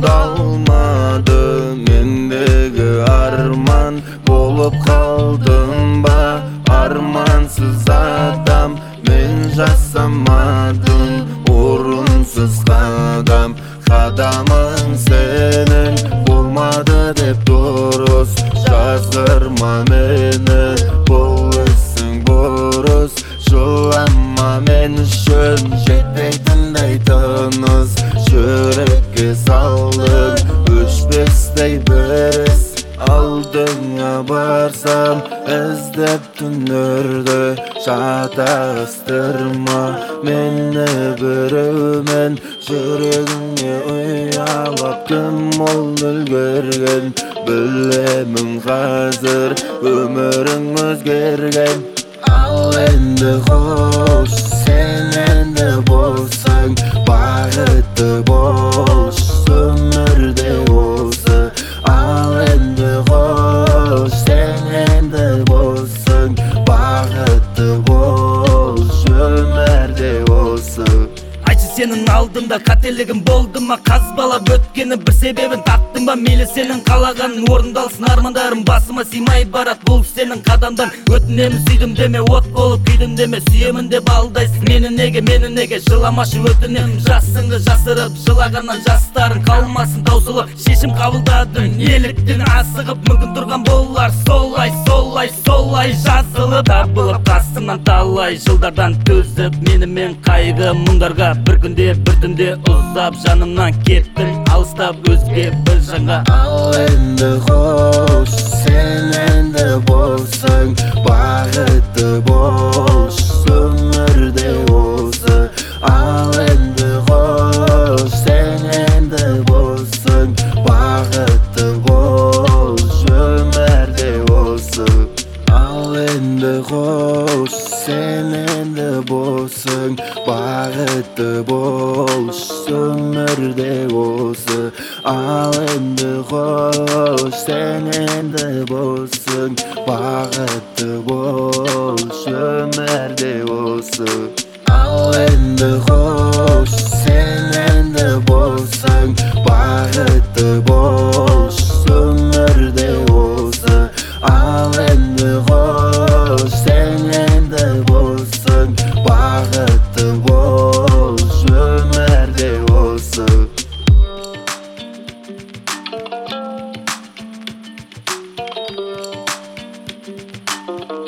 kalmadı mendegi arman. Bolup kaldım ba armansız adam, men jasamadım orunsuz kadam. Kadamın senin bulmadı dep duruz, жаздырма meni bulursun buruz. Жылама men üçün жетпейтіндей тыныз, жүрекке салдың өшпестей біріз. Алдыңа барсам іздеп түнерді, шатастырма мені біреумен. Жүрегіңе ұялап кім ол үлгерген, білемін қазір өмірің өзгерген. Ал енді қош, сен енді болсаң бақытты болш, өмірде осы. Ал енді қош, сен енді болсаң бақытты болш, өмірде осы. Айтшы сенің алдында қателігім болды ма? Қазбалап өткені бір себебін таптың ба? Мейлі сенің қалағаның орындалсын, армандарым басыма сыймай барат. Бұл сенің қадамдан өтінемін, сүйдім деме, от болып күйдім деме. Сүйемін деп алдайсың мені неге, жыламашы өтінемін. Жасыңды жасырып жылағаннан жастарың қалмасын таусылып. Шешім қабылдадың неліктен асығып, мүмкін тұрған болар солай жазылып. Табылып қасымнан талай жылдардан төзіп, менімен қайғы мұңдарға бір күнде бір түнде ұзап, жанымнан кеттің алыстап өзге бір жанға. Ал енді қош, сен енді болсаң бақытты болш, өмірде осы. Ал енді қош, сен енді болсаң бақытты болш, өмірде осы. Ал енді қош, сен енді болсаң бақытты болш, өмірде осы. Ал енді қош, сен енді болсаң бақытты болш, өмірде осы. Ал енді қош, сен енді болсаң бақытты болш, өмірде осы. Ал енді қош, сен енді болсаң бақытты болш, өмірде осы.